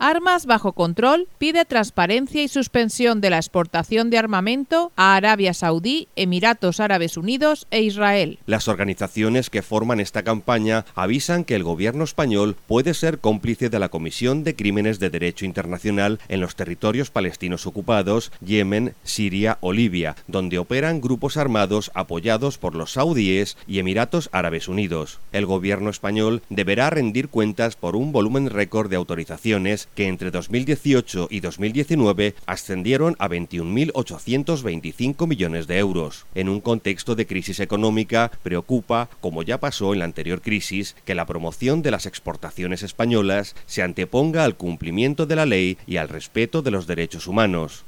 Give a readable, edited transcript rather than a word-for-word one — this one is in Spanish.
Armas bajo control pide transparencia y suspensión de la exportación de armamento a Arabia Saudí, Emiratos Árabes Unidos e Israel. Las organizaciones que forman esta campaña avisan que el gobierno español puede ser cómplice de la Comisión de Crímenes de Derecho Internacional en los territorios palestinos ocupados, Yemen, Siria o Libia, donde operan grupos armados apoyados por los saudíes y Emiratos Árabes Unidos. El gobierno español deberá rendir cuentas por un volumen récord de autorizaciones que entre 2018 y 2019 ascendieron a 21.825 millones de euros. En un contexto de crisis económica, preocupa, como ya pasó en la anterior crisis, que la promoción de las exportaciones españolas se anteponga al cumplimiento de la ley y al respeto de los derechos humanos.